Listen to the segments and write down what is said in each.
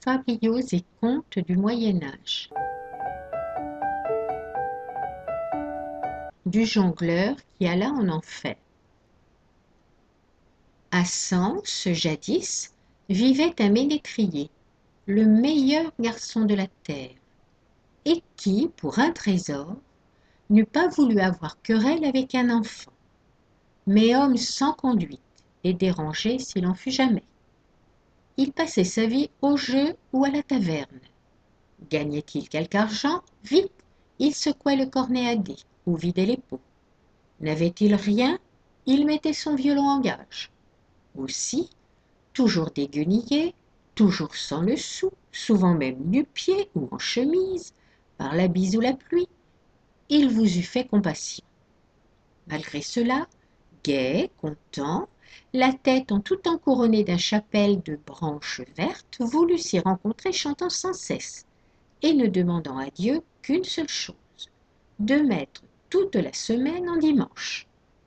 fabliaux et contes du Moyen-Âge. Du jongleur qui alla en enfer. À Sens, jadis, vivait un ménétrier, le meilleur garçon de la terre, et qui, pour un trésor, n'eût pas voulu avoir querelle avec un enfant, mais homme sans conduite et dérangé s'il en fut jamais. Il passait sa vie au jeu ou à la taverne. Gagnait-il quelque argent, vite, il secouait le cornet à dés ou vidait les pots. N'avait-il rien, il mettait son violon en gage. Aussi, toujours déguenillé, toujours sans le sou, souvent même nu-pieds ou en chemise, par la bise ou la pluie, il vous eût fait compassion. Malgré cela, gai, content, la tête en tout encouronnée d'un chapelle de branches vertes, voulut s'y rencontrer chantant sans cesse, et ne demandant à Dieu qu'une seule chose, de mettre toute la semaine en dimanche.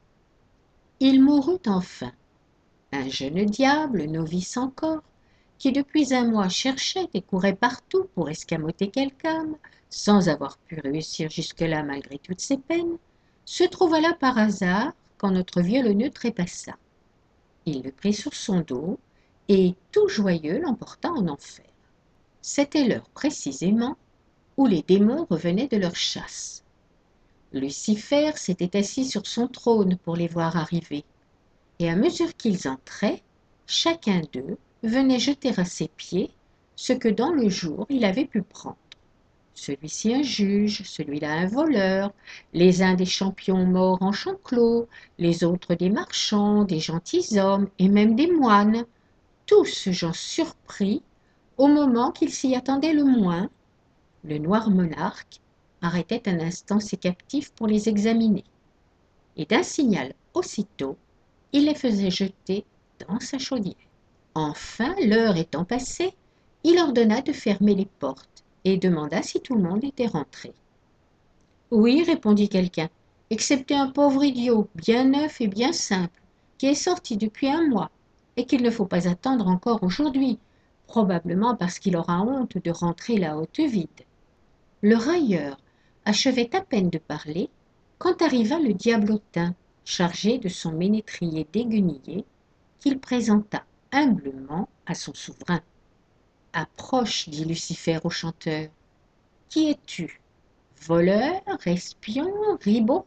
Il mourut enfin, un jeune diable, novice encore, qui depuis un mois cherchait et courait partout pour escamoter quelque âme, sans avoir pu réussir jusque-là malgré toutes ses peines, se trouva là par hasard quand notre violoneux trépassa. Il le prit sur son dos et, tout joyeux, l'emporta en enfer. C'était l'heure précisément où les démons revenaient de leur chasse. Lucifer s'était assis sur son trône pour les voir arriver, et à mesure qu'ils entraient, chacun d'eux venait jeter à ses pieds ce que dans le jour il avait pu prendre. Celui-ci un juge, celui-là un voleur, les uns des champions morts en champ clos, les autres des marchands, des gentilshommes et même des moines, tous gens surpris au moment qu'ils s'y attendaient le moins. Le noir monarque arrêtait un instant ses captifs pour les examiner, et d'un signal aussitôt, il les faisait jeter dans sa chaudière. Enfin, l'heure étant passée, il ordonna de fermer les portes et demanda si tout le monde était rentré. Oui, répondit quelqu'un, excepté un pauvre idiot, bien neuf et bien simple, qui est sorti depuis un mois, et qu'il ne faut pas attendre encore aujourd'hui, probablement parce qu'il aura honte de rentrer la haute vide. Le railleur achevait à peine de parler quand arriva le diablotin, chargé de son ménétrier déguenillé, qu'il présenta humblement à son souverain. Approche, dit Lucifer au chanteur. Qui es-tu? Voleur, espion, ribot?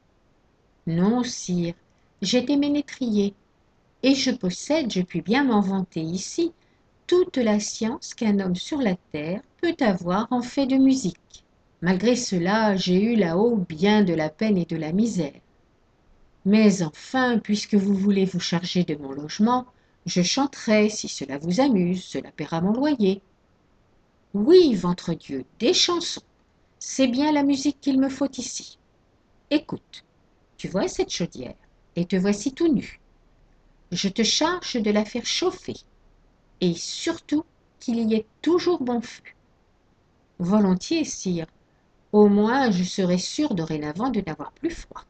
Non, sire, j'étais ménétrier, et je possède, je puis bien m'en vanter ici, toute la science qu'un homme sur la terre peut avoir en fait de musique. Malgré cela, j'ai eu là-haut bien de la peine et de la misère. Mais enfin, puisque vous voulez vous charger de mon logement, je chanterai, si cela vous amuse, cela paiera mon loyer. Oui, ventre Dieu, des chansons. C'est bien la musique qu'il me faut ici. Écoute, tu vois cette chaudière, et te voici tout nu. Je te charge de la faire chauffer, et surtout qu'il y ait toujours bon feu. Volontiers, sire, au moins je serai sûr dorénavant de n'avoir plus froid.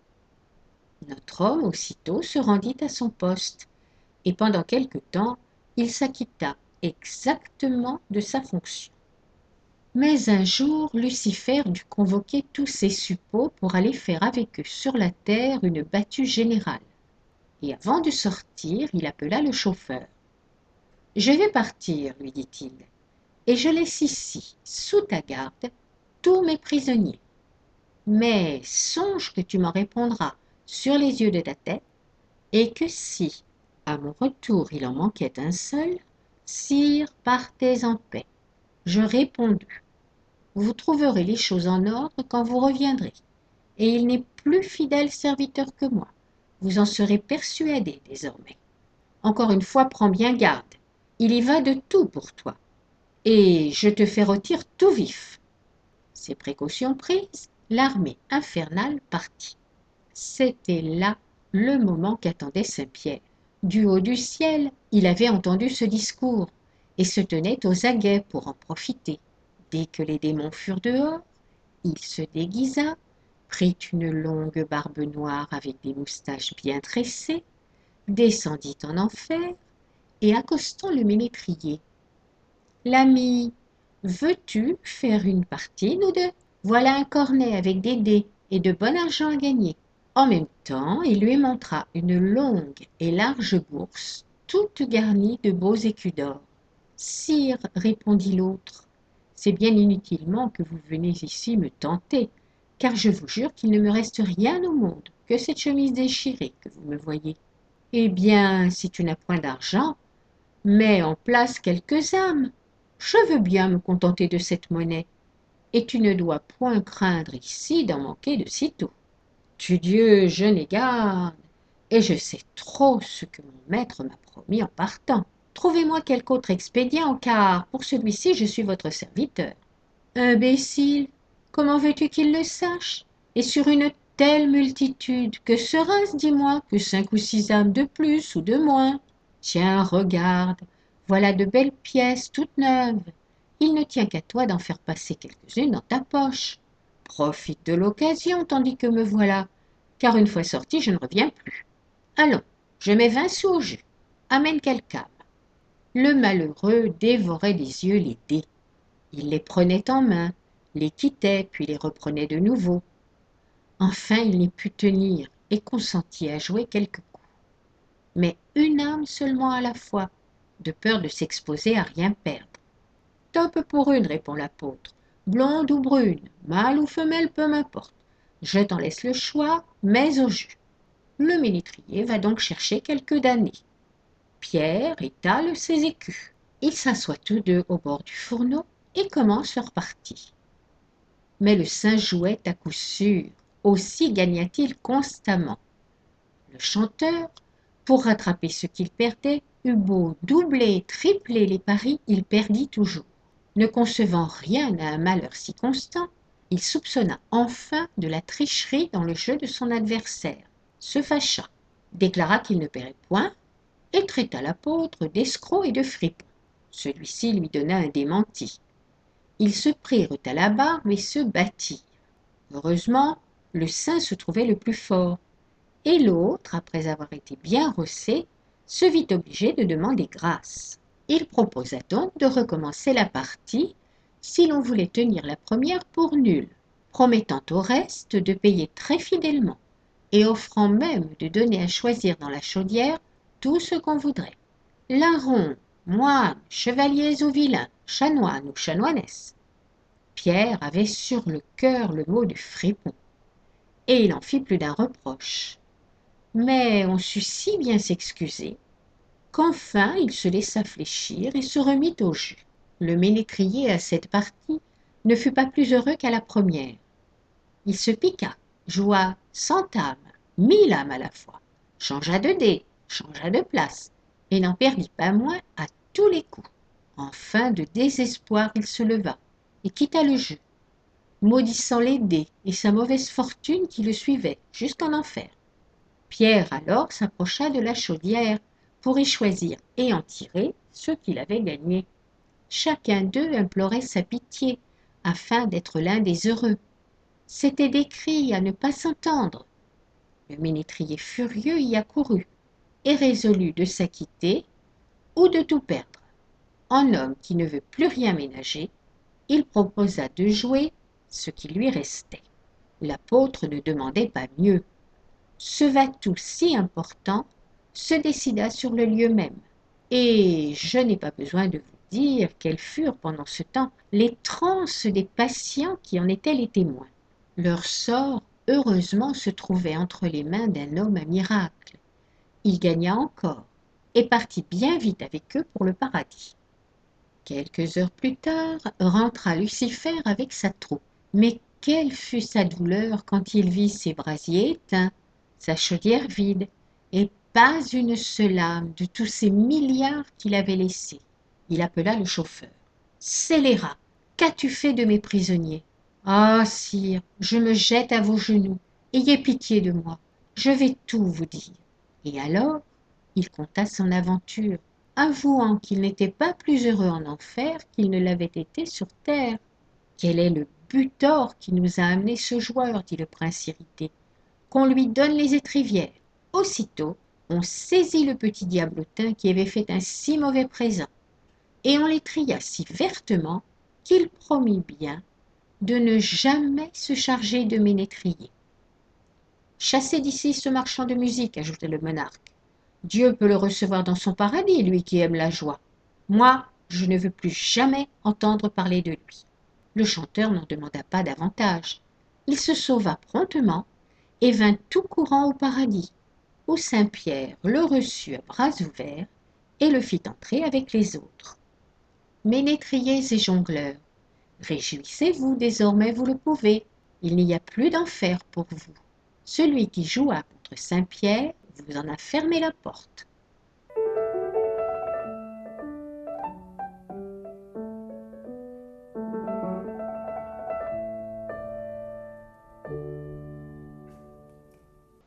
Notre homme aussitôt se rendit à son poste, et pendant quelque temps il s'acquitta exactement de sa fonction. Mais un jour Lucifer dut convoquer tous ses suppôts pour aller faire avec eux sur la terre une battue générale, et avant de sortir il appela le chauffeur. « Je vais partir, lui dit-il, et je laisse ici, sous ta garde, tous mes prisonniers. Mais songe que tu m'en répondras sur les yeux de ta tête, et que si, à mon retour, il en manquait un seul, sire, partez en paix. Je réponds. Vous trouverez les choses en ordre quand vous reviendrez, et il n'est plus fidèle serviteur que moi. Vous en serez persuadé désormais. Encore une fois, prends bien garde. Il y va de tout pour toi, et je te fais rôtir tout vif. » Ces précautions prises, l'armée infernale partit. C'était là le moment qu'attendait Saint-Pierre. Du haut du ciel, il avait entendu ce discours et se tenait aux aguets pour en profiter. Dès que les démons furent dehors, il se déguisa, prit une longue barbe noire avec des moustaches bien tressées, descendit en enfer et accostant le ménétrier. L'ami, veux-tu faire une partie, nous deux? Voilà un cornet avec des dés et de bon argent à gagner. En même temps, il lui montra une longue et large bourse, toute garnie de beaux écus d'or. Sire, répondit l'autre, c'est bien inutilement que vous venez ici me tenter, car je vous jure qu'il ne me reste rien au monde que cette chemise déchirée que vous me voyez. Eh bien, si tu n'as point d'argent, mets en place quelques âmes. Je veux bien me contenter de cette monnaie, et tu ne dois point craindre ici d'en manquer de sitôt. Tudieu, je n'ai garde, et je sais trop ce que mon maître m'a promis en partant. Trouvez-moi quelque autre expédient, car pour celui-ci je suis votre serviteur. Imbécile, comment veux-tu qu'il le sache? Et sur une telle multitude, que sera-ce, dis-moi, que 5 ou 6 âmes de plus ou de moins? Tiens, regarde, voilà de belles pièces toutes neuves. Il ne tient qu'à toi d'en faire passer quelques-unes dans ta poche. Profite de l'occasion tandis que me voilà, car une fois sorti, je ne reviens plus. Allons, je mets 20 sous au jus. Amène quelqu'un. Le malheureux dévorait des yeux les dés. Il les prenait en main, les quittait, puis les reprenait de nouveau. Enfin, il n'y put tenir et consentit à jouer quelques coups. Mais une âme seulement à la fois, de peur de s'exposer à rien perdre. Top pour une, répond l'apôtre. Blonde ou brune, mâle ou femelle, peu m'importe. Je t'en laisse le choix, mais au jus. Le ménétrier va donc chercher quelques damnés. Pierre étale ses écus. Ils s'assoient tous deux au bord du fourneau et commencent leur partie. Mais le saint jouait à coup sûr, aussi gagna-t-il constamment. Le chanteur, pour rattraper ce qu'il perdait, eut beau doubler, tripler les paris, il perdit toujours. Ne concevant rien à un malheur si constant, il soupçonna enfin de la tricherie dans le jeu de son adversaire, se fâcha, déclara qu'il ne paierait point, et traita l'apôtre d'escroc et de fripon. Celui-ci lui donna un démenti. Ils se prirent à la barbe et se battirent. Heureusement, le saint se trouvait le plus fort, et l'autre, après avoir été bien rossé, se vit obligé de demander grâce. Il proposa donc de recommencer la partie si l'on voulait tenir la première pour nulle, promettant au reste de payer très fidèlement, et offrant même de donner à choisir dans la chaudière tout ce qu'on voudrait. Larrons, moines, chevaliers ou vilains, chanoines ou chanoinesses. Pierre avait sur le cœur le mot de fripon, et il en fit plus d'un reproche. Mais on sut si bien s'excuser qu'enfin il se laissa fléchir et se remit au jeu. Le ménétrier à cette partie ne fut pas plus heureux qu'à la première. Il se piqua, joua 100 âmes, 1000 âmes à la fois, changea de dés, changea de place, et n'en perdit pas moins à tous les coups. Enfin, de désespoir, il se leva et quitta le jeu, maudissant les dés et sa mauvaise fortune qui le suivait jusqu'en enfer. Pierre alors s'approcha de la chaudière pour y choisir et en tirer ce qu'il avait gagné. Chacun d'eux implorait sa pitié afin d'être l'un des heureux. C'étaient des cris à ne pas s'entendre. Le ménétrier furieux y accourut et résolut de s'acquitter ou de tout perdre. En homme qui ne veut plus rien ménager, il proposa de jouer ce qui lui restait. L'apôtre ne demandait pas mieux. Ce va-tout si important se décida sur le lieu même, et je n'ai pas besoin de vous dire quelles furent pendant ce temps les transes des patients qui en étaient les témoins. Leur sort, heureusement, se trouvait entre les mains d'un homme à miracle. Il gagna encore, et partit bien vite avec eux pour le paradis. Quelques heures plus tard, rentra Lucifer avec sa troupe. Mais quelle fut sa douleur quand il vit ses brasiers éteints, sa chaudière vide, et pas une seule âme de tous ces milliards qu'il avait laissés. Il appela le chauffeur. Scélérat, qu'as-tu fait de mes prisonniers? Ah, sire, je me jette à vos genoux. Ayez pitié de moi. Je vais tout vous dire. Et alors, il conta son aventure, avouant qu'il n'était pas plus heureux en enfer qu'il ne l'avait été sur terre. Quel est le but d'or qui nous a amené ce joueur, dit le prince irrité. Qu'on lui donne les étrivières. Aussitôt, on saisit le petit diablotin qui avait fait un si mauvais présent, et on l'étria si vertement qu'il promit bien de ne jamais se charger de Ménétrier. Chassez d'ici ce marchand de musique, ajouta le monarque. Dieu peut le recevoir dans son paradis, lui qui aime la joie. Moi, je ne veux plus jamais entendre parler de lui. Le chanteur n'en demanda pas davantage. Il se sauva promptement et vint tout courant au paradis, où Saint-Pierre le reçut à bras ouverts et le fit entrer avec les autres. Ménétriers et jongleurs, réjouissez-vous, désormais vous le pouvez, il n'y a plus d'enfer pour vous. Celui qui joua contre Saint-Pierre vous en a fermé la porte.